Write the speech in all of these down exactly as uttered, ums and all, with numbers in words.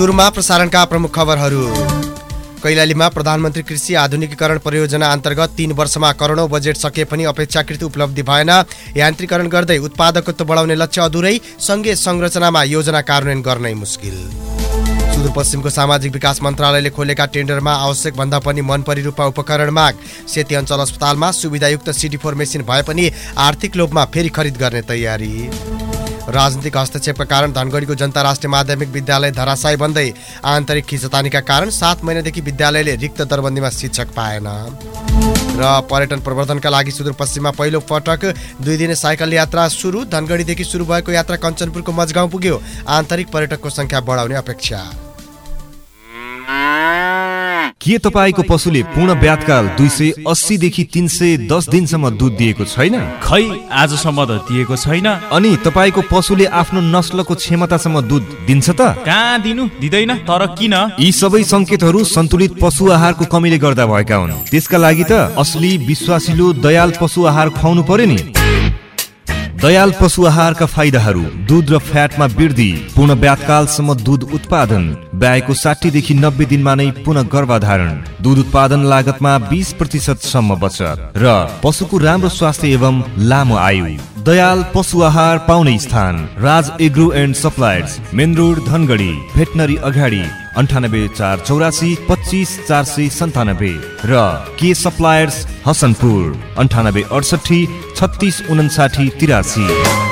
सुरुमा प्रसारणका प्रमुख खबरहरू। कैलालीमा प्रधानमन्त्री कृषि आधुनिकीकरण परियोजना अन्तर्गत तीन वर्षमा करोडौं बजेट सके पनि अपेक्षाकृत उपलब्धि भएन। यान्त्रिकरण गर्दै उत्पादकत्व बढाउने लक्ष्य अधुरै, सङ्घीय संरचनामा योजना कार्यान्वयन गर्नै मुस्किल। सुदूरपश्चिमको सामाजिक विकास मन्त्रालयले खोलेका टेन्डरमा आवश्यक भन्दा पनि मनपरी रूपमा उपकरण माग। सेती अञ्चल अस्पतालमा सुविधायुक्त सिडी फोर मेसिन भए पनि आर्थिक लोभमा फेरि खरिद गर्ने तयारी। राजनीतिक हस्तक्षेपका कारण धनगढीको जनता राष्ट्रिय माध्यमिक विद्यालय धराशायी बन्दै। आन्तरिक खिचतानीका कारण सात महिनादेखि विद्यालयले रिक्त दरबन्दीमा शिक्षक पाएन। र पर्यटन प्रवर्धनका लागि सुदूरपश्चिममा पहिलो पटक दुई दिने साइकल यात्रा सुरु। धनगढीदेखि सुरु भएको यात्रा कञ्चनपुरको मजगाउँ पुग्यो। आन्तरिक पर्यटकको संख्या बढाउने अपेक्षा। के तपाईको पशुले पूर्ण ब्यातकाल दुई सय अस्सी देखि तीन सय दस दिनसम्म दुध दिएको छैन? खै आजसम्म त दिएको छैन। अनि तपाईको पशुले आफ्नो नस्लको क्षमतासम्म दुध दिन्छ त? कहाँ दिनु दिँदैन, तर किन? यी सबै संकेतहरू सन्तुलित पशु आहारको कमीले गर्दा भएका हुन्। त्यसका लागि त असली विश्वासिलो दयाल पशु आहार खुवाउनु पर्यो नि। दयाल पशु आहारका फाइदाहरू: दूध र फ्याटमा वृद्धि, पूर्ण ब्यातकालसम्म दूध उत्पादन, ब्याएको साठी देखि नब्बे दिनमा नै पुनः गर्भधारण, दूध उत्पादन लागतमा बीस प्रतिशत सम्म बचत र पशुको राम्रो स्वास्थ्य एवं लामो आयु। दयाल पशु आहार पाउने स्थान Raj agro and suppliers, main road Dhangadhi, veterinary अगाडि, अन्ठानब्बे चार चौरासी पच्चिस चार सय सन्तानब्बे र के सप्लायर्स हसनपुर, अन्ठानब्बे अडसठी छत्तिस उन्साठी तिरासी।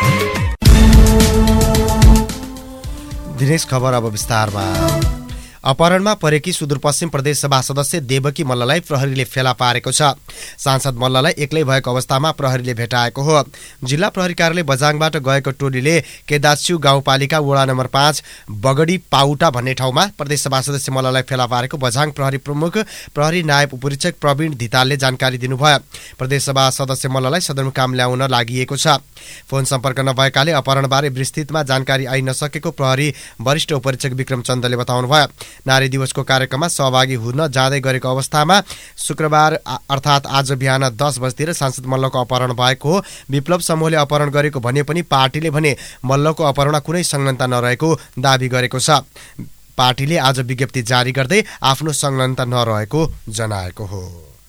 दिनेश खबर अब विस्तारमा। अपहरणमा परेकी सुदूरपश्चिम प्रदेश सभा सदस्य देवकी मल्ललाई प्रहरीले फेला पारेको छ। सांसद मल्ललाई एक्लै भएको अवस्थामा प्रहरीले भेटाएको हो। जिल्ला प्रहरी कार्यालय बझाङबाट गएको टोलीले केदास्यु गाउँपालिका वडा नम्बर पाँच बगडी पाउटा भन्ने ठाउँमा प्रदेश सभा सदस्य मल्ललाई फेला पारेको बझाङ प्रहरी प्रमुख प्रहरी नायब उपरीक्षक प्रवीण धितालले जानकारी दिनुभयो। प्रदेश सभा सदस्य मल्ललाई सदरमुकाम ल्याउन लागि छ। फोन सम्पर्क नभएकाले अपहरणबारे विस्तृतमा जानकारी आइ नसकेको प्रहरी वरिष्ठ उपरीक्षक विक्रम चन्दले बताउनुभयो। नारी दिवसको कार्यक्रममा सहभागी हुन जाँदै गरेको अवस्थामा शुक्रबार अर्थात् आज बिहान दस बजेतिर सांसद मल्लको अपहरण भएको हो। विप्लव समूहले अपहरण गरेको भने पनि पार्टीले भने मल्लको अपहरणमा कुनै संलग्नता नरहेको दावी गरेको छ। पार्टीले आज विज्ञप्ति जारी गर्दै आफ्नो संलग्नता नरहेको जनाएको हो।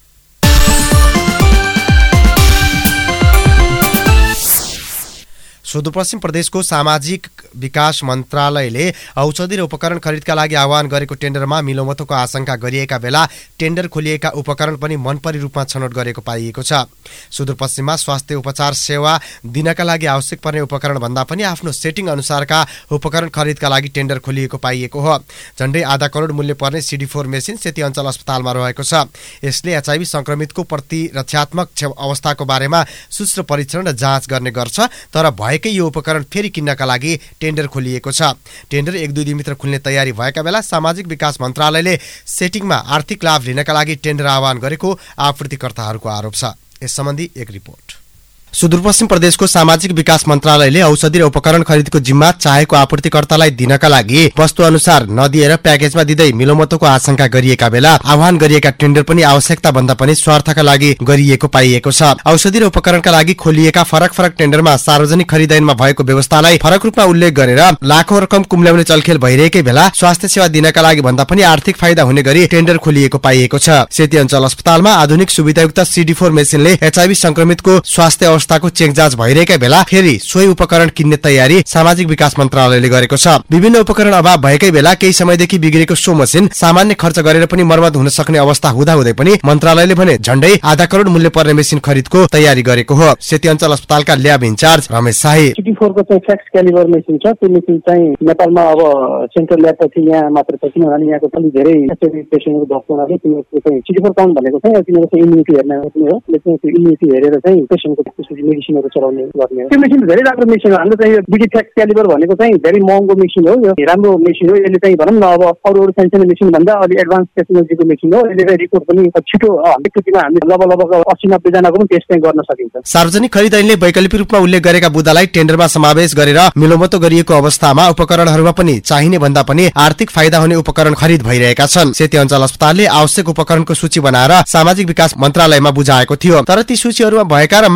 सुदूरपश्चिम प्रदेशको सामाजिक विकास मन्त्रालयले औषधि र उपकरण खरिदका लागि आह्वान गरेको टेन्डरमा मिलोमतोको आशंका गरिएका बेला टेन्डर खोलिएका उपकरण पनि मनपरी रूपमा छनौट गरेको पाइएको छ। सुदूरपश्चिममा स्वास्थ्य उपचार सेवा दिनका लागि आवश्यक पर्ने उपकरण भन्दा पनि आफ्नो सेटिङ अनुसारका उपकरण खरिदका लागि टेन्डर खोलिएको पाइएको हो। झण्डै आधा करोड मूल्य पर्ने सिडी फोर मेसिन सेती अञ्चल अस्पतालमा रहेको छ। यसले एचआईभी संक्रमितको प्रतिरक्षात्मक अवस्थाको बारेमा सूक्ष्म परीक्षण र जाँच गर्ने गर्छ। तर भएकै यो उपकरण फेरि किन्नका लागि टेन्डर खोलिएको छ। टेन्डर एक दुई दिनभित्र खुल्ने तयारी भएका बेला सामाजिक विकास मन्त्रालयले सेटिङमा आर्थिक लाभ लिनका लागि टेन्डर आह्वान गरेको आपूर्तिकर्ताहरूको आरोप छ। यस सम्बन्धी एक रिपोर्ट। सुदूरपश्चिम प्रदेशको सामाजिक विकास मन्त्रालयले औषधि र उपकरण खरिदको जिम्मा चाहेको आपूर्तिकर्तालाई दिनका लागि वस्तु अनुसार नदिएर प्याकेजमा दिँदै मिलोमतोको आशंका गरिएका बेला आह्वान गरिएका टेन्डर पनि आवश्यकता भन्दा पनि स्वार्थका लागि गरिएको पाइएको छ। औषधि र उपकरणका लागि खोलिएका फरक फरक टेन्डरमा सार्वजनिक खरिदैनमा भएको व्यवस्थालाई फरक रूपमा उल्लेख गरेर लाखौं रकम कुम्ल्याउने चलखेल भइरहेकै बेला स्वास्थ्य सेवा दिनका लागि भन्दा पनि आर्थिक फाइदा हुने गरी टेन्डर खोलिएको पाइएको छ। सेती अञ्चल अस्पतालमा आधुनिक सुविधायुक्त सिडी फोर मेसिनले एचआईभी संक्रमितको स्वास्थ्य अवस्थाको चेक जाँच भइरहेकै बेला फेरि सोही उपकरण किन्ने तयारी सामाजिक विकास मन्त्रालयले गरेको छ। विभिन्न उपकरण अभाव भएकै बेला केही समयदेखि बिग्रेको सो मसिन सामान्य खर्च गरेर पनि मर्मत हुन सक्ने अवस्था हुँदाहुँदै पनि मन्त्रालयले भने झण्डै आधा करोड मूल्य पर्ने मेसिन खरिदको तयारी गरेको हो। सेती अञ्चल अस्पतालका ल्याब इन्चार्ज रमेश शाही सिडी फोर को चाहिँ फ्याक्स क्यालिबर मेसिन छ। त्यो मेसिन चाहिँ नेपालमा अब सेन्ट्रल ल्याब पछि यहाँ मात्र छ, किनभने यहाँको पनि धेरै पेसेन्टहरू भएको हुनाले तिनीहरूको चाहिँ सिडी फोर काउन्ट भनेको चाहिँ तिनीहरूको चाहिँ इम्युनिटी हेर्ने हो। त्यसमा त्यो इम्युनिटी हेरेर चाहिँ पेसेन्टको मेडिसिनहरू चलाउने गर्ने हो। त्यो मेसिन धेरै राम्रो मेसिन हो। हाम्रो चाहिँ यो बिडी फ्याक्स क्यालिबर भनेको चाहिँ धेरै महँगो मेसिन हो। यो राम्रो मेसिन हो। यसले चाहिँ भनौँ न अब अरू अरू साइन्स मेसिन भन्दा अलि एडभान्स टेक्नोलोजीको मेसिन हो। यसले चाहिँ रिपोर्ट पनि छिटो हन्ड्रेड फिफ्टीमा हामीले लब लगभग अस्सी नब्बे जनाको पनि टेस्ट चाहिँ गर्न सकिन्छ। सार्वजनिक खरिद ऐनले वैकल्पिक रूपमा उल्लेख गरेका बुदालाई टेन्डरमा समावेश गरेर मिलोमतो गरिएको अवस्थामा उपकरणहरूमा पनि चाहिने भन्दा पनि आर्थिक फाइदा हुने उपकरण खरिद भइरहेका छन्। सेती अञ्चल अस्पतालले आवश्यक उपकरणको सूची बनाएर सामाजिक विकास मन्त्रालयमा बुझाएको थियो। तर ती सूचीहरूमा भएका र माग गरिएका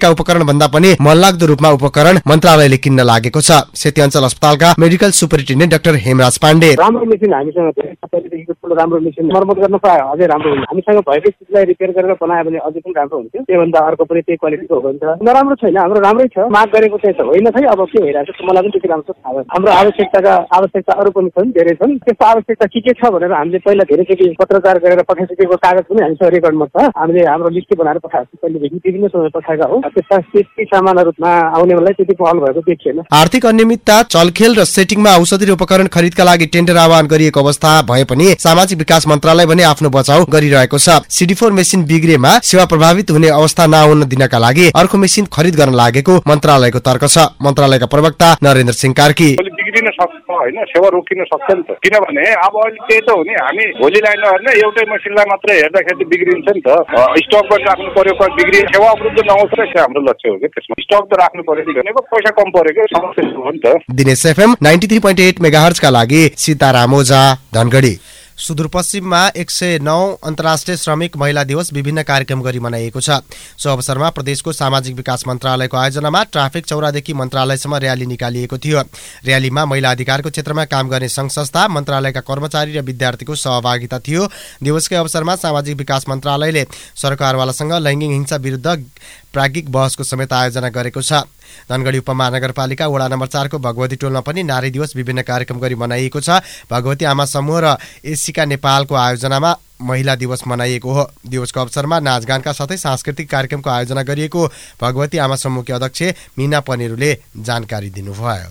खरिदका उपकरण भन्दा पनि मनलाग्दो रूपमा उपकरण मन्त्रालयले किन्न लागेको छ। सेती अञ्चल अस्पतालका medical superintendent doctor Hemraj Pandey, राम्रो मेसिन हामीसँग धेरै सबैदेखिको ठुलो राम्रो मेसिन मर्मत गर्न पाए अझै राम्रो हुन्छ। हामीसँग भएकै चिजलाई रिपेयर गरेर बनायो भने अझै पनि राम्रो हुन्थ्यो। त्योभन्दा अर्को पनि त्यही क्वालिटीको हो भने नराम्रो छैन, हाम्रो राम्रै छ। माग गरेको चाहिँ होइन खै, अब के भइरहेको छ मलाई पनि त्यति राम्रो थाहा भएन। हाम्रो आवश्यकताका आवश्यकता अरू पनि छन्, धेरै छन्। त्यस्तो आवश्यकता के के छ भनेर हामीले पहिला धेरैचोटि पत्रचार गरेर पठाइसकेको कागज पनि हामीसँग रेकर्डमा छ। हामीले हाम्रो लिस्ट बनाएर पठाएको छौँ, पहिलेदेखि विभिन्न समय पठाएका हौ। त्यसमा त्यति सामानहरूमा आउनेलाई त्यति पहल भएको देखिएन। आर्थिक अनियमितता, चलखेल र सेटिङमा औषधि र उपकरण खरिदका लागि टेन्डर आह्वान गरिएको अवस्था भए पनि सामाजिक विकास मन्त्रालय भने आफ्नो बचाउ गरिरहेको छ। सिडी फोर मेसिन बिग्रेमा सेवा प्रभावित हुने अवस्था नहुन दिनका लागि अर्को मेसिन खरिद गर्न लागेको मन्त्रालयको तर्क छ। मन्त्रालयका प्रवक्ता नरेन्द्र सिंह कार्की, बिग्रिन सक्छ होइन, सेवा रोकिन सक्छ नि त। किनभने अब अहिले त्यही त हो नि, हामी भोलिलाई नहेर्ने एउटै मेसिनलाई मात्रै हेर्दाखेरि बिग्रिन्छ नि त। स्टक पनि राख्नु पर्यो, बिग्रिए सेवा अवरुद्ध नहोस् रहेछ हाम्रो लक्ष्य हो कि त्यसमा स्टक त राख्नु पर्यो नि, भनेको पैसा कम परेको समस्या हो नि त। Dinesh FM ninety three point eight megahertz का लागि सीताराम ओझा, धनगढी। सुदूरपश्चिममा एक सय नौ अन्तर्राष्ट्रिय श्रमिक महिला दिवस विभिन्न कार्यक्रम गरी मनाइएको छ। सो अवसरमा प्रदेशको सामाजिक विकास मन्त्रालयको आयोजनामा ट्राफिक चौरादेखि मन्त्रालयसम्म र्याली निकालिएको थियो। र्यालीमा महिला अधिकारको क्षेत्रमा काम गर्ने सङ्घ संस्था, मन्त्रालयका कर्मचारी र विद्यार्थीको सहभागिता थियो। दिवसकै अवसरमा सामाजिक विकास मन्त्रालयले सरकारवालासँग लैङ्गिक हिंसा विरुद्ध प्राज्ञिक बहसको समेत आयोजना गरेको छ। धनगढी उपमहानगरपालिका वडा नम्बर चारको भगवती टोलमा पनि नारी दिवस विभिन्न कार्यक्रम गरी मनाइएको छ। भगवती आमा समूह र एसिका नेपालको आयोजनामा महिला दिवस मनाइएको हो। दिवसको अवसरमा नाचगानका साथै सांस्कृतिक कार्यक्रमको आयोजना गरिएको भगवती आमा समूहकी अध्यक्ष मीना पनेरूले जानकारी दिनुभयो।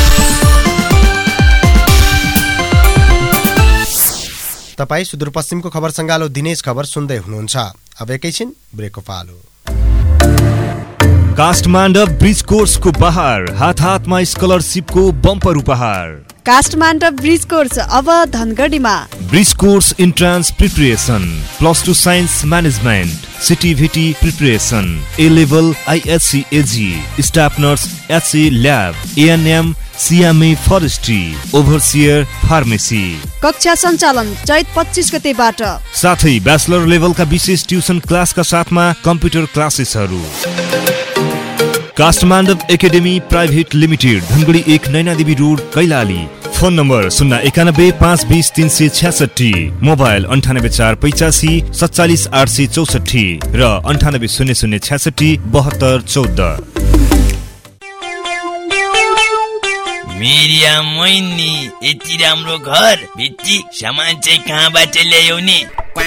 तपाईँ सुदूरपश्चिमको खबर सङ्गालो दिनेश खबर सुन्दै हुनुहुन्छ। अब एकैछिन ब्रेकको पालो। काष्ठमाण्डव ब्रिज कोर्सको बहार, हात हातमा स्कलरसिपको बम्पर उपहार। काष्ठमाण्डव ब्रिज कोर्स अब धनगढीमा। Bridge course entrance preparation, plus two science management, CTEVT preparation, A level ISc AG, staff nurse HC lab, ANM CMA forestry, overseer pharmacy. कक्षा सञ्चालन चैत पच्चीस गतेबाट। साथै ब्याचलर लेभलका विशेष ट्युसन क्लासका साथमा कम्प्युटर क्लासेसहरू। Kasthamandap academy private limited, Dhangadhi एक, Nainadevi road, Kailali. Phone number शून्य एकानब्बे पाँच बिस तिन सय छ्यासठी, मोबाइल अन्ठानब्बे चार पचासी सत्तालिस आठ सय चौसठी र अन्ठानब्बे शून्य शून्य छ्यासठी बहत्तर चौध। मेरिया मैनी, यति राम्रो घर भित्ती सामान चाहिँ कहाँबाट ल्यायौ नि?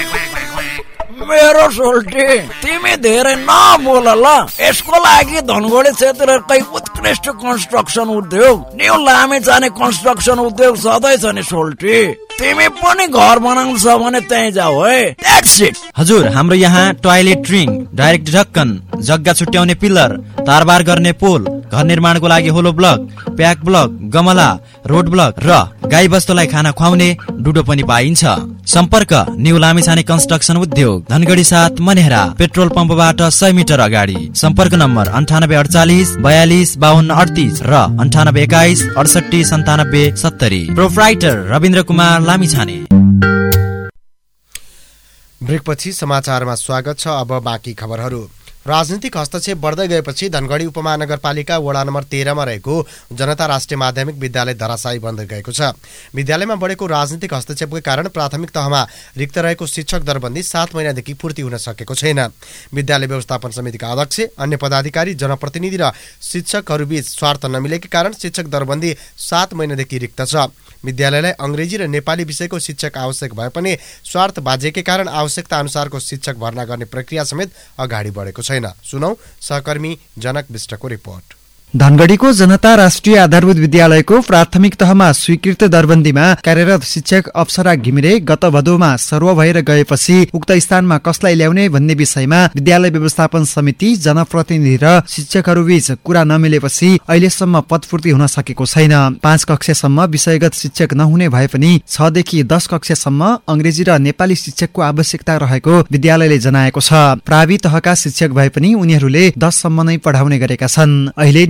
मेरो सोल्टी, तिमी धेरै नबोल ल। यसको लागि धनगढी क्षेत्रकै उत्कृष्ट कन्स्ट्रक्सन उद्योग न्यू लामिछाने कन्स्ट्रक्सन उद्योग सधैँ छ नि सोल्टी। तिमी पनि घर बनाउनु छ भने त्यहीँ जाऊ है। That's it. हजुर, हाम्रो यहाँ टोयलेट रिङ, डाइरेक्ट ढक्कन, जग्गा छुट्याउने पिलर, तारबार गर्ने पोल, घर निर्माणको लागि होलो ब्लक, प्याक ब्लक, गमला, रोड ब्लक र गाई बस्तुलाई खाना खुवाउने डुडो पनि पाइन्छ। सम्पर्क न्यू लामिछाने कन्स्ट्रक्सन उद्योग, धनगढी सात मनेहरा, पेट्रोल पम्पबाट सय मिटर अगाडि। सम्पर्क नम्बर अन्ठानब्बे अडचालिस बयालिस बाहन्न अडतिस र अन्ठानब्बे एक्काइस अडसठी सन्तानब्बे सत्तरी। प्रोप्राइटर रविन्द्र कुमार लामिछाने। ब्रेकपछि समाचारमा स्वागत छ। अब बाँकी खबरहरू। राजनीतिक हस्तक्षेप बढ्दै गएपछि धनगढी उपमहानगरपालिका वडा नम्बर तेह्रमा रहेको जनता राष्ट्रिय माध्यमिक विद्यालय धराशायी बन्दै गएको छ। विद्यालयमा बढेको राजनीतिक हस्तक्षेपकै कारण प्राथमिक तहमा रिक्त रहेको शिक्षक दरबन्दी सात महिनादेखि पूर्ति हुन सकेको छैन। विद्यालय व्यवस्थापन समितिका अध्यक्ष, अन्य पदाधिकारी, जनप्रतिनिधि र शिक्षकहरूबीच स्वार्थ नमिलेकै कारण शिक्षक दरबन्दी सात महिनादेखि रिक्त छ। विद्यालयलाई अङ्ग्रेजी र नेपाली विषयको शिक्षक आवश्यक भए पनि स्वार्थ बाजेकै कारण आवश्यकता अनुसारको शिक्षक भर्ना गर्ने प्रक्रिया समेत अगाडि बढेको छैन। सुनौ सहकर्मी जनक विष्टको रिपोर्ट। धनगढीको जनता राष्ट्रिय आधारभूत विद्यालयको प्राथमिक तहमा स्वीकृत दरबन्दीमा कार्यरत शिक्षक अप्सरा घिमिरे गत भदौमा सर्व भएर गएपछि उक्त स्थानमा कसलाई ल्याउने भन्ने विषयमा विद्यालय व्यवस्थापन समिति, जनप्रतिनिधि र शिक्षकहरूबीच कुरा नमिलेपछि अहिलेसम्म पदपूर्ति हुन सकेको छैन। पाँच कक्षासम्म विषयगत शिक्षक नहुने भए पनि छदेखि दस कक्षासम्म अङ्ग्रेजी र नेपाली शिक्षकको आवश्यकता रहेको विद्यालयले जनाएको छ। प्रावि तहका शिक्षक भए पनि उनीहरूले दससम्म नै पढाउने गरेका छन्। अहिले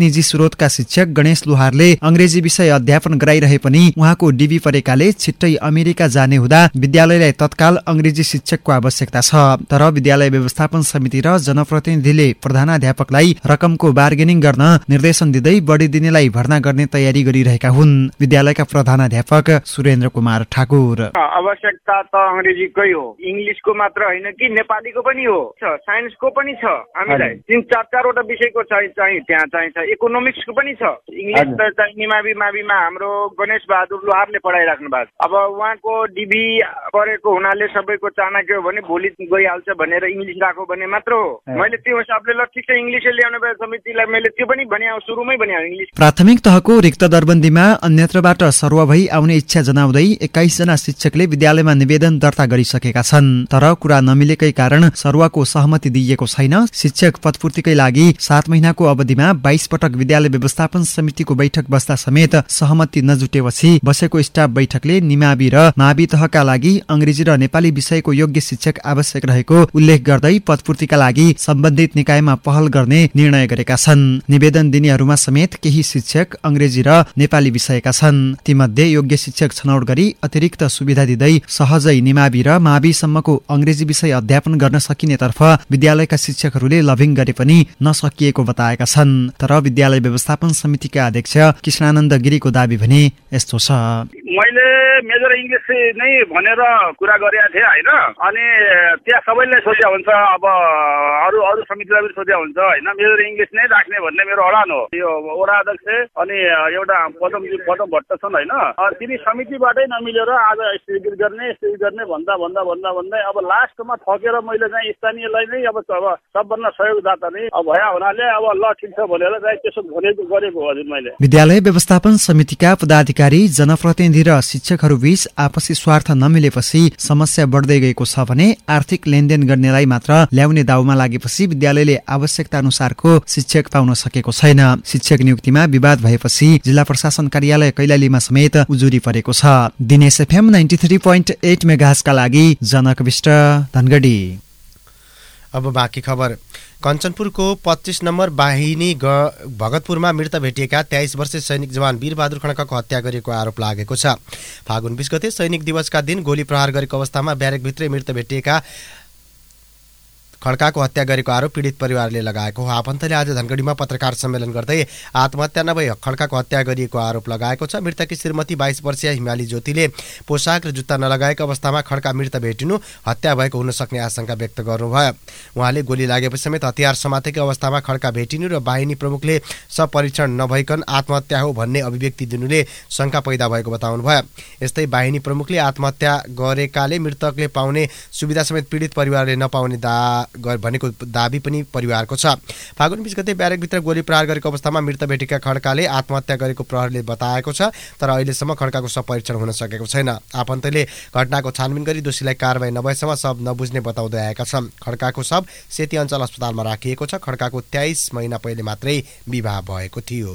निजी स्रोतका शिक्षक गणेश लोहारले अङ्ग्रेजी विषय अध्यापन गराइरहे पनि उहाँको डिबी परेकाले छिट्टै अमेरिका जाने हुँदा विद्यालयलाई तत्काल अङ्ग्रेजी शिक्षकको आवश्यकता छ। तर विद्यालय व्यवस्थापन समिति र जनप्रतिनिधिले प्रधानाध्यापकलाई रकमको बार्गेनिङ गर्न निर्देशन दिँदै बढी दिनेलाई भर्ना गर्ने तयारी गरिरहेका हुन्। विद्यालयका प्रधानाध्यापक सुरेन्द्र कुमार ठाकुर आवश्यकता त अङ्ग्रेजीकै हो, इङ्ग्लिसको मात्र होइन कि नेपालीको पनि हो, साइन्सको पनि छ। हामीलाई तिन चार चारवटा विषयको चाहिँ चाहिँ त्यहाँ चाहिँ छ, इकोनोमिक्सको पनि छ। इङ्ग्लिस त चाहिँ निमावि माविमा हाम्रो गणेश बहादुर लोहारले पढाइराख्नु भएको छ। अब उहाँको डिबी परेको हुनाले सबैको चाहना के हो भने भोलि गइहाल्छ भनेर इङ्ग्लिस राखो भने मात्र हो। मैले त्यो हिसाबले ल ठिक छ इङ्ग्लिसै ल्याउने भए समितिलाई मैले त्यो पनि भने सुरुमै भने इङ्ग्लिस। प्राथमिक तहको रिक्त दरबन्दीमा अन्यत्रबाट सर्व भई आउने इच्छा जनाउँदै एक्काइस जना शिक्षकले विद्यालयमा निवेदन दर्ता गरिसकेका छन्। तर कुरा नमिलेकै कारण सर्वको सहमति दिइएको छैन। शिक्षक पदपूर्तिकै लागि सात महिनाको अवधिमा बाइस पटक विद्यालय व्यवस्थापन समितिको बैठक बस्दा समेत सहमति नजुटेपछि बसेको स्टाफ बैठकले निमावि र मावि तहका लागि अङ्ग्रेजी र नेपाली विषयको योग्य शिक्षक आवश्यक रहेको उल्लेख गर्दै पदपूर्तिका लागि सम्बन्धित निकायमा पहल गर्ने निर्णय गरेका छन्। निवेदन दिनेहरूमा समेत केही शिक्षक अङ्ग्रेजी र नेपाली विषयका छन्। तीमध्ये योग्य शिक्षक छनौट गरी अतिरिक्त सुविधा दिँदै सहजै निमावि र माविसम्मको अङ्ग्रेजी विषय अध्यापन गर्न सकिनेतर्फ विद्यालयका शिक्षकहरूले लभिङ गरे पनि नसकिएको बताएका छन्। तर विद्यालय व्यवस्थापन समितिका अध्यक्ष कृष्णानन्द गिरीको दाबी भने यस्तो छ। मैले मेजर इङ्ग्लिस नै भनेर कुरा गरेका थिएँ होइन, अनि त्यहाँ सबैलाई सोध्या हुन्छ, अब अरू अरू समितिलाई पनि सोध्या हुन्छ होइन। मेजर इङ्ग्लिस नै राख्ने भन्ने मेरो अडान हो। यो वडा अध्यक्ष अनि एउटा पदमजी पदम भट्ट छन् होइन, तिनी समितिबाटै नमिलेर आज स्थगित गर्ने स्थगित गर्ने भन्दा भन्दा भन्दा भन्दै अब लास्टमा थकेर मैले चाहिँ स्थानीयलाई नै अब अब सबभन्दा सहयोगदाता नै अब भया हुनाले अब ल ठिक छ भनेर चाहिँ त्यसो भनेको गरेको हजुर मैले। विद्यालय व्यवस्थापन समितिका पदाधिकारी जनप्रतिनिधि र शिक्षकहरू बीच आपसी स्वार्थ नमिलेपछि समस्या बढ्दै गएको छ भने आर्थिक लेनदेन गर्नेलाई मात्र ल्याउने दाउमा लागेपछि विद्यालयले आवश्यकता अनुसारको शिक्षक पाउन सकेको छैन। शिक्षक नियुक्तिमा विवाद भएपछि जिल्ला प्रशासन कार्यालय कैलालीमा समेत उजुरी परेको छ। Dinesh FM ninety three point eight मेगाहर्जका लागि जनक विष्ट धनगढी। अब बाँकी खबर। कञ्चनपुरको पच्चीस नम्बर बाहिनी भगतपुरमा मृत भेटिएका तेइस वर्षीय सैनिक जवान वीरबहादुर खड्काको हत्या गरिएको आरोप लागेको छ। फागुन बीस गते सैनिक दिवसका दिन गोली प्रहार गरेको अवस्थामा ब्यारेकभित्रै मृत भेटिएका खड्काको हत्या गरेको आरोप पीडित परिवारले लगाएको हो। आफन्तले आज धनगढीमा पत्रकार सम्मेलन गर्दै आत्महत्या नभई खड्काको हत्या गरिएको आरोप लगाएको छ। मृतकी श्रीमती बाइस वर्षीय हिमाली ज्योतिले पोसाक र जुत्ता नलगाएको अवस्थामा खड्का मृत भेटिनु हत्या भएको हुन सक्ने आशंका व्यक्त गर्नुभयो। उहाँले गोली लागेपछि समेत हतियार समातेको अवस्थामा खड्का भेटिनु र बाहिनी प्रमुखले सब परीक्षण नभइकन आत्महत्या हो भन्ने अभिव्यक्ति दिनुले शंका पैदा भएको बताउनुभयो। यस्तै बाहिनी प्रमुखले आत्महत्या गरेकाले मृतकले पाउने सुविधा समेत पीडित परिवारले नपाउने दा भनेको दाबी पनि परिवारको छ। फागुन बीस गते ब्यारेकभित्र गोली प्रहार गरेको अवस्थामा मृत भेटेका खड्काले आत्महत्या गरेको प्रहरीले बताएको छ। तर अहिलेसम्म खड्काको सब परीक्षण हुन सकेको छैन। आफन्तले घटनाको छानबिन गरी दोषीलाई कारबाही नभएसम्म सब नबुझ्ने बताउँदै आएका छन्। खड्काको सब सेती अञ्चल अस्पतालमा राखिएको छ। खड्काको तेइस महिना पहिले मात्रै विवाह भएको थियो।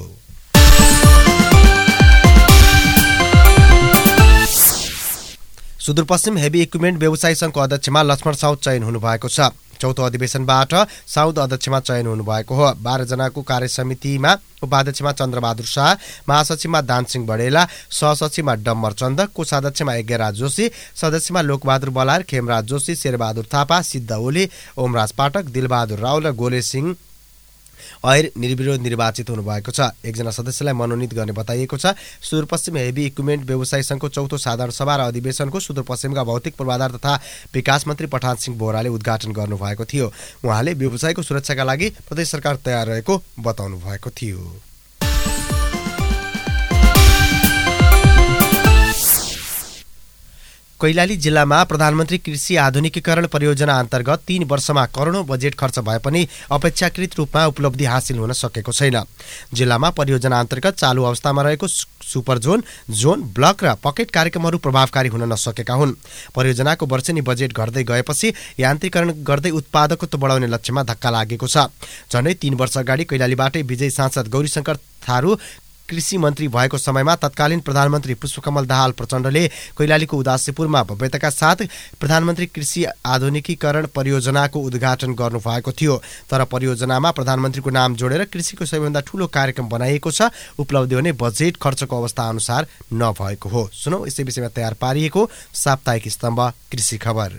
सुदूरपश्चिम हेभी इक्विपमेन्ट व्यवसायी सङ्घको अध्यक्षमा लक्ष्मण साउद चयन हुनुभएको छ। चौथो अधिवेशनबाट साउद अध्यक्षमा चयन हुनुभएको हो। बाह्र जनाको कार्य समितिमा उपाध्यक्षमा चन्द्रबहादुर शाह, महासचिवमा दानसिंह बडेला, सहसचिवमा डम्बर चन्द, कोषाध्यक्षमा यज्ञराज जोशी, सदस्यमा लोकबहादुर बलार, खेमराज जोशी, शेरबहादुर थापा, सिद्ध ओली, ओमराज पाठक, दिलबहादुर राव र गोले सिंह ऐर निर्विरोध निर्वाचित हुनुभएको छ। एकजना सदस्यलाई मनोनित गर्ने बताइएको छ। सुदूरपश्चिम हेभी इक्विपमेन्ट व्यवसायी सङ्घको चौथो साधारण सभा र अधिवेशनको सुदूरपश्चिमका भौतिक पूर्वाधार तथा विकास मन्त्री पठान सिंह बोहराले उद्घाटन गर्नुभएको थियो। उहाँले व्यवसायको सुरक्षाका लागि प्रदेश सरकार तयार रहेको बताउनु भएको थियो। कैलाली जिल्लामा प्रधानमन्त्री कृषि आधुनिकीकरण परियोजना अन्तर्गत तीन वर्षमा करोडौं बजेट खर्च भए पनि अपेक्षाकृत रूपमा उपलब्धि हासिल हुन सकेको छैन। जिल्लामा परियोजना अन्तर्गत चालु अवस्थामा रहेको सुपर जोन, जोन, ब्लक र पकेट कार्यक्रमहरू प्रभावकारी हुन नसकेका हुन्। परियोजनाको वर्षेनी बजेट घट्दै गएपछि यान्त्रिकरण गर्दै उत्पादकत्व बढाउने लक्ष्यमा धक्का लागेको छ। झन्डै तीन वर्ष अगाडि कैलालीबाटै विजयी सांसद गौरीशंकर थारू कृषि मन्त्री भएको समयमा तत्कालीन प्रधानमन्त्री पुष्पकमल दाहाल प्रचण्डले कैलालीको उदासीपुरमा भव्यताका साथ प्रधानमन्त्री कृषि आधुनिकीकरण परियोजनाको उद्घाटन गर्नुभएको थियो। तर परियोजनामा प्रधानमन्त्रीको नाम जोडेर कृषिको सबैभन्दा ठूलो कार्यक्रम बनाइएको छ। उपलब्धि हुने बजेट खर्चको अवस्था अनुसार नभएको हो। सुनौ यसै विषयमा तयार पारिएको साप्ताहिक स्तम्भ कृषि खबर।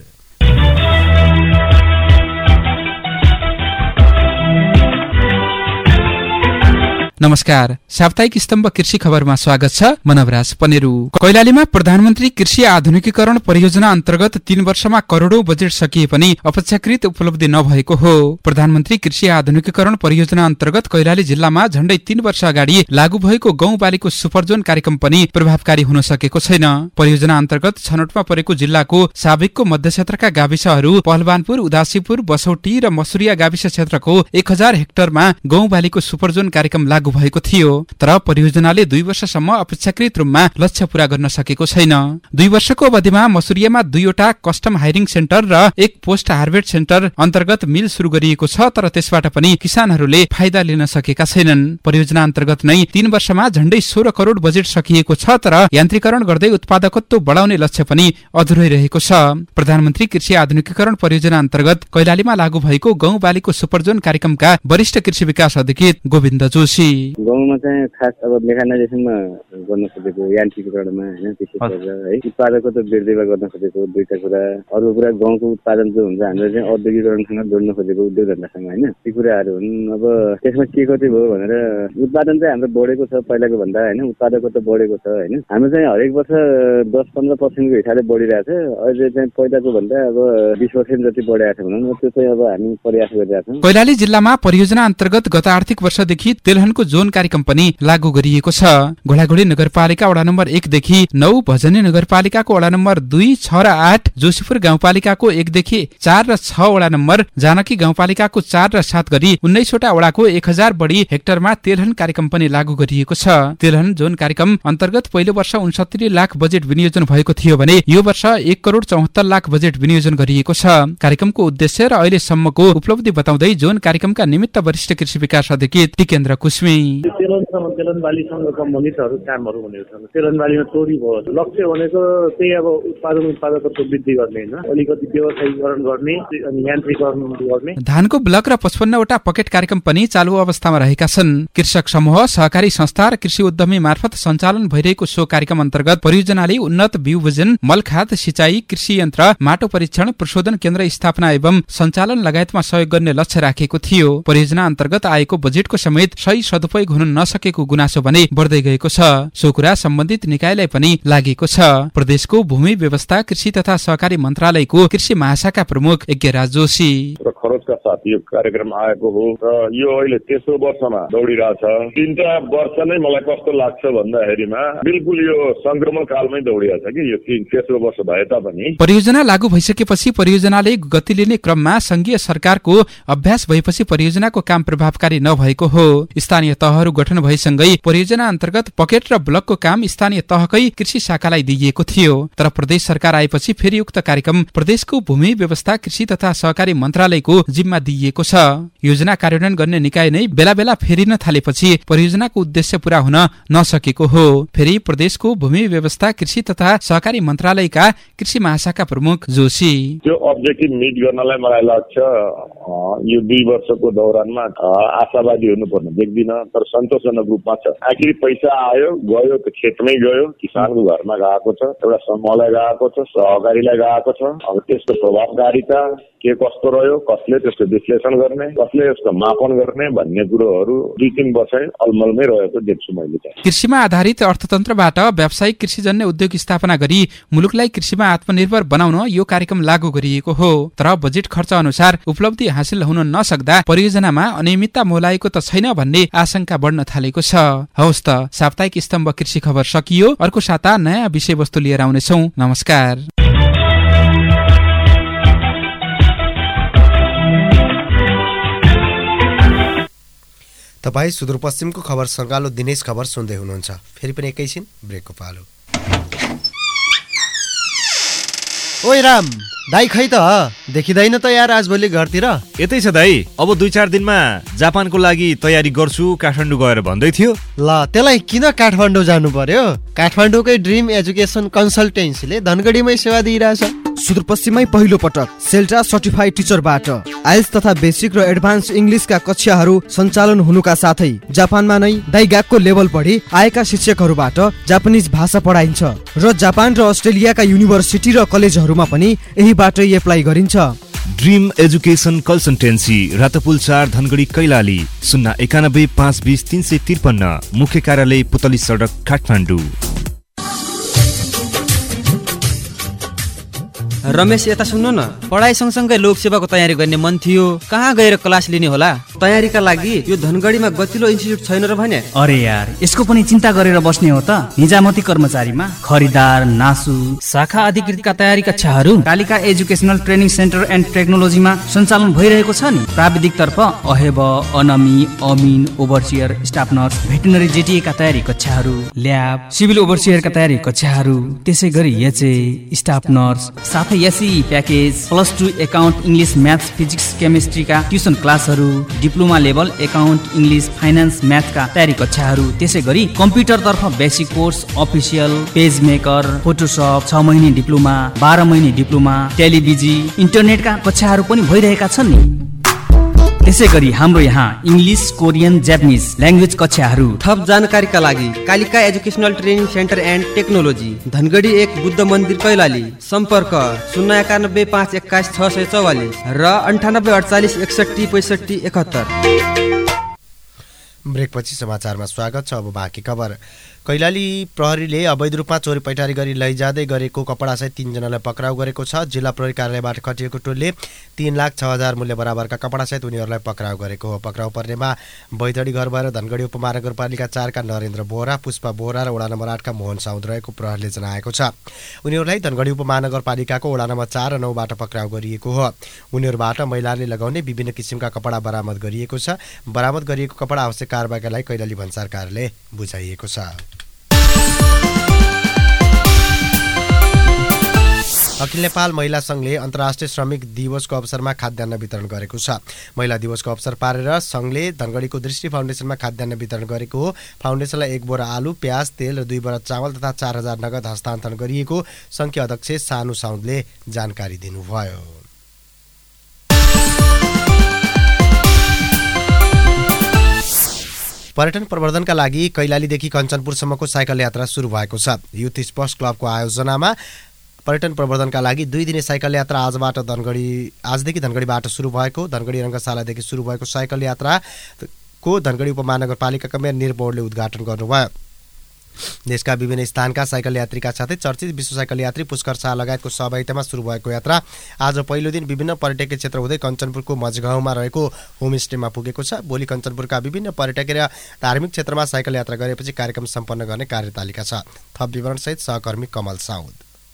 नमस्कार, साप्ताहिक स्तम्भ कृषि खबरमा स्वागत छ। म नवराज पनेरू। कैलालीमा प्रधानमन्त्री कृषि आधुनिकीकरण परियोजना अन्तर्गत तीन वर्षमा करोडौं बजेट सकिए पनि अपेक्षाकृत उपलब्धि नभएको हो। प्रधानमन्त्री कृषि आधुनिकीकरण परियोजना अन्तर्गत कैलाली जिल्लामा झण्डै तीन वर्ष अगाडि लागू भएको गाउँ बालीको सुपरजोन कार्यक्रम पनि प्रभावकारी हुन सकेको छैन। परियोजना अन्तर्गत छनौटमा परेको जिल्लाको साबिकको मध्य क्षेत्रका गाविसहरू पहलवानपुर, उदासीपुर, बसौटी र मसुरिया गाविस क्षेत्रको एक हजार हेक्टरमा गाउँ बालीको सुपरजोन कार्यक्रम लागू भएको थियो। तर परियोजनाले दुई वर्षसम्म अपेक्षाकृत रूपमा लक्ष्य पूरा गर्न सकेको छैन। दुई वर्षको अवधिमा मसुरियामा दुईवटा कस्टम हायरिङ सेन्टर र एक पोस्ट हार्भेस्ट सेन्टर अन्तर्गत मिल सुरु गरिएको छ। तर त्यसबाट पनि किसानहरूले फाइदा लिन सकेका छैनन्। परियोजना अन्तर्गत नै तीन वर्षमा झण्डै सोह्र करोड बजेट सकिएको छ। तर यान्त्रिकरण गर्दै उत्पादकत्व बढाउने लक्ष्य पनि अधुरै रहेको छ। प्रधानमन्त्री कृषि आधुनिकीकरण परियोजना अन्तर्गत कैलालीमा लागू भएको गाउँ बालीको सुपरजोन कार्यक्रमका वरिष्ठ कृषि विकास अधिकृत गोविन्द जोशी गाउँमा चाहिँ खास अब मेकानाइजेसनमा गर्न खोजेको यान्त्रिकीकरणमा होइन त्यस्तो है उत्पादकत्व वृद्धिमा गर्न खोजेको दुईटा कुरा। अर्को कुरा गाउँको उत्पादन जो हुन्छ हाम्रो चाहिँ औद्योगिकरणसँग जोड्न खोजेको उद्योग धन्दासँग होइन ती कुराहरू हुन्। अब त्यसमा के कति भयो भनेर उत्पादन चाहिँ हाम्रो बढेको छ पहिलाको भन्दा होइन उत्पादकत्व बढेको छ होइन। हाम्रो चाहिँ हरेक वर्ष दस पन्ध्र पर्सेन्टको हिसाबले बढिरहेको छ। अहिले चाहिँ पहिलाको भन्दा अब बिस पर्सेन्ट जति बढिरहेको छ भनौँ न। त्यो चाहिँ अब हामी प्रयास गरिरहेका छौँ। कैलाली जिल्लामा परियोजना अन्तर्गत गत आर्थिक वर्षदेखि तेलहनको जोन कार्यक्रम पनि लागू गरिएको छ। घोडाघोडी नगरपालिका वडा नम्बर एकदेखि नौ, भजनी नगरपालिकाको वडा नम्बर दुई, छ र आठ, जोशीपुर गाउँपालिकाको एकदेखि चार र छ वडा नम्बर, जानकी गाउँपालिकाको चार र सात गरी उन्नाइसवटा वडाको एक हजार बढी हेक्टरमा तेलहन कार्यक्रम पनि लागू गरिएको छ। तेलहन जोन कार्यक्रम अन्तर्गत पहिलो वर्ष उनसत्तरी लाख बजेट विनियोजन भएको थियो भने यो वर्ष एक करोड चौहत्तर लाख बजेट विनियोजन गरिएको छ। कार्यक्रमको उद्देश्य र अहिलेसम्मको उपलब्धि बताउँदै जोन कार्यक्रमका निमित्त वरिष्ठ कृषि विकास अधिकृत टिकेन्द्र कुस्मी तेलहनसँग तेलहन बालीसँग सम्बन्धितहरू कामहरू भनेको छ। तेलहन बालीमा चोरी भयो लक्ष्य भनेको त्यही अब उत्पादन उत्पादकत्व वृद्धि गर्ने होइन अलिकति व्यवसायीकरण गर्ने अनि यान्त्रिकरण गर्ने। धानको ब्लक र पचपन्नवटा पकेट कार्यक्रम पनि चालु अवस्थामा रहेका छन्। कृषक समूह, सहकारी संस्था र कृषि उद्यमी मार्फत सञ्चालन भइरहेको सो कार्यक्रम अन्तर्गत परियोजनाले उन्नत बिउ बिजन, मलखाद, सिँचाइ, कृषि यन्त्र, माटो परीक्षण, प्रशोधन केन्द्र स्थापना एवं सञ्चालन लगायतमा सहयोग गर्ने लक्ष्य राखेको थियो। परियोजना अन्तर्गत आएको बजेटको समेत सही सदुपयोग हुन नसकेको गुनासो भने बढ्दै गएको छ। सो कुरा सम्बन्धित निकायलाई पनि लागेको छ। प्रदेशको भूमि व्यवस्था, कृषि तथा सहकारी मन्त्रालयको कृषि महाशाखा प्रमुख यज्ञराज जोशी खरोचका साथ यो कार्यक्रम आएको हो र यो अहिले तेस्रो वर्षमा दौडिरहेछ। तीनटा वर्ष नै मलाई कस्तो लाग्छ भन्दाखेरिमा बिल्कुल यो संक्रमण कालमै दौडिरहेछ कि यो तेस्रो वर्ष भए तापनि। परियोजना लागू भइसकेपछि परियोजनाले गति लिने क्रममा संघीय सरकारको अभ्यास भएपछि परियोजनाको काम प्रभावकारी नभएको हो। स्थानीय तहहरू गठन भएसँगै परियोजना अन्तर्गत पकेट र ब्लकको काम स्थानीय तहकै कृषि शाखालाई दिइएको थियो। तर प्रदेश सरकार आएपछि फेरि उक्त कार्यक्रम प्रदेशको भूमि व्यवस्था, कृषि तथा सहकारी मन्त्रालयको जिम्मा दिइएको छ। योजना कार्यान्वयन गर्ने निकाय नै बेला बेला फेरिन थालेपछि परियोजनाको उद्देश्य पूरा हुन नसकेको हो। फेरि प्रदेशको भूमि व्यवस्था, कृषि तथा सहकारी मन्त्रालयका कृषि महाशाखा प्रमुख जोशी त्यो अब्जेक्टिभ मिट गर्नलाई मलाई लाग्छ यो दुई वर्षको दौरानमा आशावादी हुनुपर्ने देख्दिन। तर सन्तोषजनक रूपमा छ। आखिर पैसा आयो गयो त खेतमै गयो, किसानको घरमा गएको छ, एउटा समूहलाई गएको छ, सहकारीलाई गएको छ। अब त्यसको प्रभावकारिता के कस्तो रह्यो, कसले त्यसको विश्लेषण गर्ने, कसले यसको मापन गर्ने भन्ने कुरोहरू दुई तीन वर्ष अलमलमै रहेको देख्छु मैले चाहिँ। कृषिमा आधारित अर्थतन्त्रबाट व्यावसायिक कृषिजन्य उद्योग स्थापना गरी मुलुकलाई कृषिमा आत्मनिर्भर बनाउन यो कार्यक्रम लागू गरिएको हो। तर बजेट खर्च अनुसार उपलब्धि हासिल हुन नसक्दा परियोजनामा अनियमितता मोलाएको त छैन भन्ने आशंका बढ्न थालेको छ। हवस् त, साप्ताहिक स्तम्भ कृषि खबर सकियो। अर्को साता नयाँ विषयवस्तु लिएर आउनेछौँ। नमस्कार। तपाईँ सुदूरपश्चिमको खबर सङ्गालो दिनेश खबर सुन्दै हुनुहुन्छ। फेरि पनि एकैछिन ब्रेकको पालो। ओइ राम, दाइ खै त देखिँदैन त यार आजभोलि घरतिर। यतै छ दाइ, अब दुई चार दिनमा जापानको लागि तयारी गर्छु काठमाडौँ गएर भन्दै थियो। ल त्यसलाई किन काठमाडौँ जानु पर्यो? काठमाडौँकै ड्रिम एजुकेसन कन्सल्टेन्सीले धनगढीमै सेवा दिइरहेछ। सुदूरपश्चिममै पहिलो पटक सेल्टा सर्टिफाइड टिचरबाट आइएल्स तथा बेसिक र एडभान्स इङ्ग्लिसका कक्षाहरू सञ्चालन हुनुका साथै जापानमा नै दाइगाकको लेभल पढी आएका शिक्षकहरूबाट जापानिज भाषा पढाइन्छ र जापान र अस्ट्रेलियाका युनिभर्सिटी र कलेजहरूमा पनि यहीबाटै एप्लाई गरिन्छ। ड्रिम एजुकेसन कन्सल्टेन्सी रातपुल चार धनगढी कैलाली शून्य एकानब्बे पाँच बिस तिन सय त्रिपन्न, मुख्य कार्यालय पुतली सडक काठमाडौँ। रमेश यता सुन्नु न, पढाइ सँगसँगै लोकसेवाको तयारी गर्ने मन थियो, कहाँ गएर क्लास लिने होला? तयारीका लागि यो धनगढीमा गतिलो इन्स्टिट्युट छैन र भने? अरे यार, यसको पनि चिन्ता गरेर बस्ने हो त? निजामती कर्मचारीमा खरिदार, नासु, शाखा अधिकृतका तयारी कक्षाहरू Kalika educational training centre and टेक्नोलोजीमा सञ्चालन भइरहेको छ नि। प्राविधिक तर्फ अहेब, अनमी, अमिन, overseer, staff nurse, veterinary JTA का तयारी कक्षाहरू, ल्याब, सिभिल ओभरसियरका तयारी कक्षाहरू, त्यसै गरी एचए, स्टाफ नर्स, साथै SE package, plus two account English, maths, physics, केमिस्ट्रीका ट्युसन क्लासहरू, diploma level account English, finance, म्याथका तयारी कक्षाहरू, त्यसै गरी कम्प्युटर तर्फ basic course, official, page maker, Photoshop, छ महिने डिप्लोमा, बाह्र महिने डिप्लोमा, टेलिभिजी, इन्टरनेटका कक्षाहरू पनि भइरहेका छन् नि। त्यसै गरी हाम्रो यहाँ इङ्ग्लिस, कोरियन, जापानिज ल्याङ्ग्वेज कक्षाहरू। थप जानकारीका लागि Kalika educational training centre and technology, Dhangadhi एक, बुद्ध मन्दिर कैलाली। सम्पर्क शून्य एकानब्बे पाँच एक्काइस छ सय चौवालिस र अन्ठानब्बे अडचालिस एकसठी पैँसठी एकहत्तर। ब्रेकपछि समाचारमा स्वागत छ। अब बाँकी खबर। कैलाली प्रहरीले अवैध रूपमा चोरी पैठारी गरी लैजाँदै गरेको कपडासहित तीनजनालाई पक्राउ गरेको छ। जिल्ला प्रहरी कार्यालयबाट खटिएको टोलले तीन लाख छ हजार मूल्य बराबरका कपडासहित उनीहरूलाई पक्राउ गरेको हो। पक्राउ पर्नेमा बैतडी घर भएर धनगढी उपमहानगरपालिका चारका नरेन्द्र बोहरा, पुष्पा बोहरा र वडा नम्बर आठका मोहन साउद रहेको प्रहरीले जनाएको छ। उनीहरूलाई धनगढी उपमहानगरपालिकाको वडा नम्बर चार र नौबाट पक्राउ गरिएको हो। उनीहरूबाट महिलाले लगाउने विभिन्न किसिमका कपडा बरामद गरिएको छ। बरामद गरिएको कपडा आवश्यक कारबाहीका लागि कैलाली भन्सार कार्यालय बुझाइएको छ। अखिल नेपाल महिला संघले अन्तर्राष्ट्रिय श्रमिक दिवसको अवसरमा खाद्यान्न वितरण गरेको छ। महिला दिवसको अवसर पारेर संघले धनगढीको दृष्टि फाउन्डेसनमा खाद्यान्न वितरण गरेको हो। फाउन्डेसनलाई एक बोरा आलु, प्याज, तेल र दुई बोरा चामल तथा चार हजार नगद हस्तान्तरण गरिएको संघीय अध्यक्ष सानु साउदले जानकारी दिनुभयो। पर्यटन प्रवर्धनका लागि कैलालीदेखि कञ्चनपुरसम्मको साइकल यात्रा सुरु भएको छ। युथ स्पोर्ट्स क्लबको आयोजनामा पर्यटन प्रवर्धनका लागि दुई दिने साइकल यात्रा आजबाट धनगढी आजदेखि धनगढीबाट सुरु भएको धनगढी रङ्गशालादेखि सुरु भएको साइकल यात्राको धनगढी उपमहानगरपालिकाका मेयर निर बोर्डले उद्घाटन गर्नुभयो। देशका विभिन्न स्थानका साइकल यात्रीका साथै चर्चित विश्व साइकल यात्री पुष्कर शाह लगायतको सहभागितामा सुरु भएको यात्रा आज पहिलो दिन विभिन्न पर्यटकीय क्षेत्र हुँदै कञ्चनपुरको मझगाउँमा रहेको होमस्टेमा पुगेको छ। भोलि कञ्चनपुरका विभिन्न पर्यटकीय र धार्मिक क्षेत्रमा साइकल यात्रा गरेपछि कार्यक्रम सम्पन्न गर्ने कार्यतालिका छ। थप विवरणसहित सहकर्मी Kamal Saud.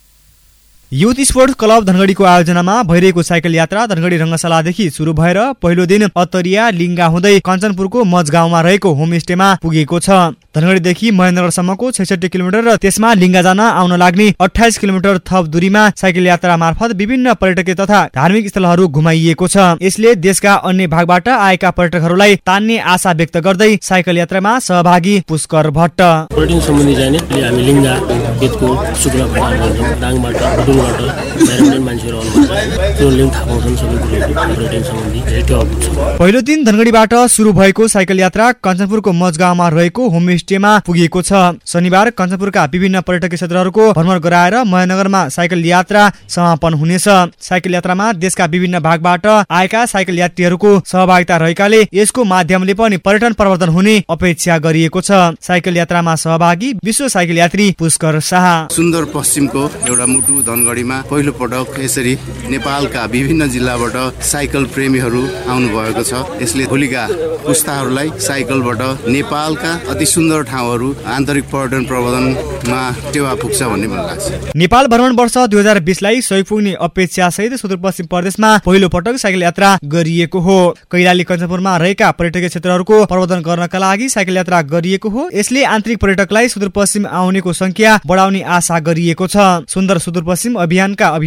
Youth sports club धनगढीको आयोजनामा भइरहेको साइकल यात्रा धनगढी रङ्गशालादेखि सुरु भएर पहिलो दिन अत्तरिया लिङ्गा हुँदै कञ्चनपुरको मझगाउँमा रहेको होमस्टेमा पुगेको छ। धनगढीदेखि महेन्द्रनगरसम्मको छैसठी किलोमिटर र त्यसमा लिङ्गा जान आउन लाग्ने अठाइस किलोमिटर थप दूरीमा साइकल यात्रा मार्फत विभिन्न पर्यटकीय तथा धार्मिक स्थलहरू घुमाइएको छ। यसले देशका अन्य भागबाट आएका पर्यटकहरूलाई तान्ने आशा व्यक्त गर्दै साइकल यात्रामा सहभागी पुष्कर भट्ट पर्यटन सम्बन्धी जाने हामी लिङ्गा केतको शुक्ला भण्डार दाङबाट डुलबाट बाहिरबाट मान्छेहरू आउनुहुन्छ त्यो लिङ्क थाहा पाउँछन् सबै कुरोहरू पर्यटन सम्बन्धी त्यो अवगत छ। पहिलो दिन धनगढीबाट सुरु भएको साइकल यात्रा कञ्चनपुरको मझगाउँमा रहेको होमस्टेमा पुगेको छ। शनिबार कञ्चनपुरका विभिन्न पर्यटकीय क्षेत्रहरूको भ्रमण गराएर महेन्द्रनगरमा साइकल यात्रा समापन हुनेछ। साइकल यात्रामा देशका विभिन्न भागबाट आएका साइकल यात्रीहरूको सहभागिता रहेकाले यसको माध्यमले पनि पर्यटन प्रवर्धन हुने अपेक्षा गरिएको छ। साइकल यात्रामा सहभागी विश्व साइकल यात्री पुष्कर शाह सुन्दर पश्चिमको एउटा मुटु धनगढीमा पहिलो पटक यसरी नेपालका विभिन्न जिल्लाबाट साइकल प्रेमीहरू आउनु भएको छ। यसले भोलिका पुस्ताहरूलाई साइकलबाट नेपालका अति सुन्दर ठाउँहरू आन्तरिक पर्यटन प्रवर्धनमा टेवा पुग्छ भन्ने मलाई लाग्छ। नेपाल भ्रमण वर्ष दुई हजार बीसलाई सहयोग पुग्ने अपेक्षा सहित सुदूरपश्चिम प्रदेशमा पहिलो पटक साइकल यात्रा गरिएको हो। कैलाली कञ्चनपुरमा रहेका पर्यटकीय क्षेत्रहरूको प्रवर्धन गर्नका लागि साइकल यात्रा गरिएको हो। यसले आन्तरिक पर्यटकलाई सुदूरपश्चिम आउनेको संख्या बढाउने आशा गरिएको छ। सुन्दर सुदूरपश्चिम अभियानका अभियन्ता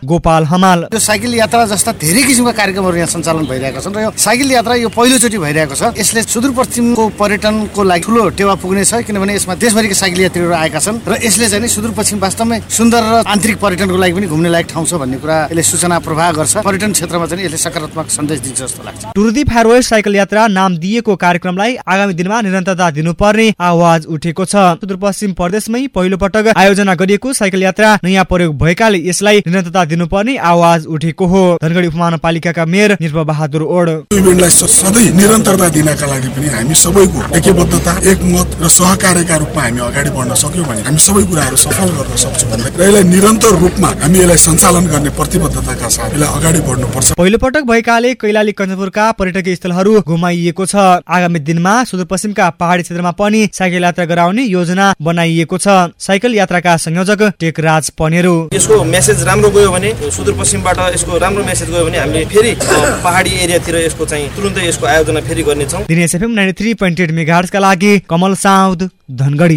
गोपाल हमाल। यो साइकल यात्रा जस्ता धेरै किसिमका कार्यक्रमहरू यहाँ सञ्चालन भइरहेका छन् र यो साइकल यात्रा यो पहिलोचोटि भइरहेको छ। यसले सुदूरपश्चिमको पर्यटनको लागि ठुलो टेवा पुग्ने छ, किनभने यसमा देशभरिका साइकल यात्रीहरू आएका छन् र यसले चाहिँ सुदूरपश्चिम वास्तवमै सुन्दर र आन्तरिक पर्यटनको लागि पनि घुम्ने लायक ठाउँ छ भन्ने कुरा यसले सूचना प्रवाह गर्छ। पर्यटन क्षेत्रमा चाहिँ यसले सकारात्मक सन्देश दिन्छ जस्तो लाग्छ। Tour the far west cycle यात्रा नाम दिएको कार्यक्रमलाई आगामी दिनमा निरन्तरता दिनुपर्ने आवाज उठेको छ। सुदूरपश्चिम प्रदेशमै पहिलो पटक आयोजना गरिएको साइकल यात्रा नयाँ प्रयोग भएकाले यसलाई निरन्तरता दिनुपर्ने आवाज उठेको हो। धनगढी उपमहानगरपालिकाका मेयर निर्भय बहादुर ओड इभेन्टलाई सधैँ निरन्तरता दिनका लागि पनि हामी सबैको एकबद्धता, एकमत र सहकार्यका रूपमा हामी अगाडि बढ्न सक्यौँ भने हामी सबै कुराहरू सफल गर्न सक्छौँ भन्ने र यसलाई निरन्तर रूपमा हामी यसलाई सञ्चालन गर्ने प्रतिबद्धताका साथ यसलाई अगाडि बढ्नुपर्छ। पहिलो पटक भएकाले कैलाली कञ्चनपुरका पर्यटकीय स्थलहरू घुमाइएको छ। आगामी दिनमा सुदूरपश्चिमका पहाडी क्षेत्रमा पनि साइकल यात्रा गराउने योजना बनाइएको छ। साइकल यात्राका संयोजक टेकराज पनेरू यसको मेसेज राम्रो गयो भने सुदूरपश्चिमबाट यसको राम्रो मेसेज गयो भने हामीले फेरि पहाडी एरियातिर यसको चाहिँ तुरुन्तै यसको आयोजना फेरि गर्नेछौँ। Dinesh FM ninety three point eight मेगाहर्ट्जका लागि कमल साउद धनगढी।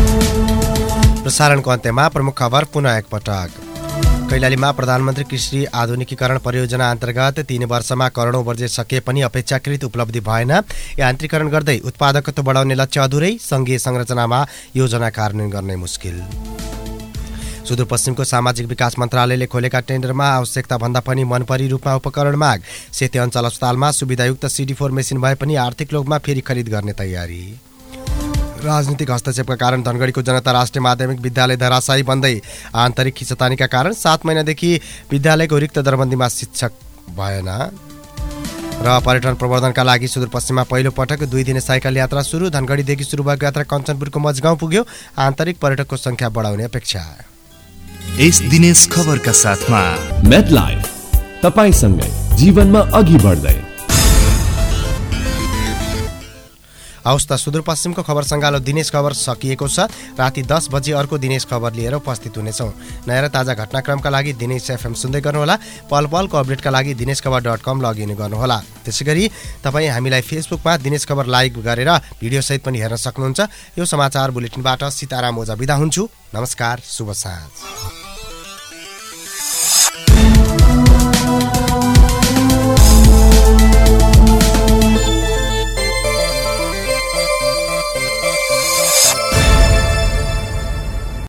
प्रसारणको अन्त्यमा प्रमुख खबर पुनः एकपटक। कैलालीमा प्रधानमन्त्री कृषि आधुनिकीकरण परियोजना अन्तर्गत तीन वर्षमा करोडौं बजेट सके पनि अपेक्षाकृत उपलब्धि भएन। यान्त्रिकरण गर्दै उत्पादकत्व बढाउने लक्ष्य अधुरै, संघीय संरचनामा योजना कार्यान्वयन गर्ने मुस्किल। सुदूरपश्चिमको सामाजिक विकास मन्त्रालयले खोलेका टेन्डरमा आवश्यकता भन्दा पनि मनपरी रूपमा उपकरण माग। सेती अञ्चल अस्पतालमा सुविधायुक्त सिडी फोर मेसिन भए पनि आर्थिक लोभमा फेरि खरिद गर्ने तयारी। राजनीतिक हस्तक्षेपका कारण धनगढीको जनता राष्ट्रिय माध्यमिक विद्यालय धराशायी बन्दै। आन्तरिक खिचतानीका कारण सात महिनादेखि विद्यालयको रिक्त दरबन्दीमा शिक्षक भएन। र पर्यटन प्रवर्धनका लागि सुदूरपश्चिममा पहिलो पटक दुई दिने साइकल यात्रा सुरु। धनगढीदेखि सुरु भएको यात्रा कञ्चनपुरको मजगाउँ पुग्यो। आन्तरिक पर्यटकको संख्या बढाउने अपेक्षा। यस दिनेश खबरका साथमा मेटलाइफ तपाईसँगै जीवनमा अघि बढ्दै। हवस् त सुदूरपश्चिमको खबर सङ्गालो दिनेश खबर सकिएको छ। राति दस बजे अर्को दिनेश खबर लिएर उपस्थित हुनेछौँ। नयाँ र ताजा घटनाक्रमका लागि दिनेश एफएम सुन्दै गर्नुहोला। पल पलको अपडेटका लागि दिनेश खबर डट कम लगइन गर्नुहोला। त्यसै गरी तपाईँ हामीलाई फेसबुकमा दिनेश खबर लाइक गरेर भिडियोसहित पनि हेर्न सक्नुहुन्छ। यो समाचार बुलेटिनबाट सीताराम ओझा बिदा हुन्छु। नमस्कार, शुभ साँझ।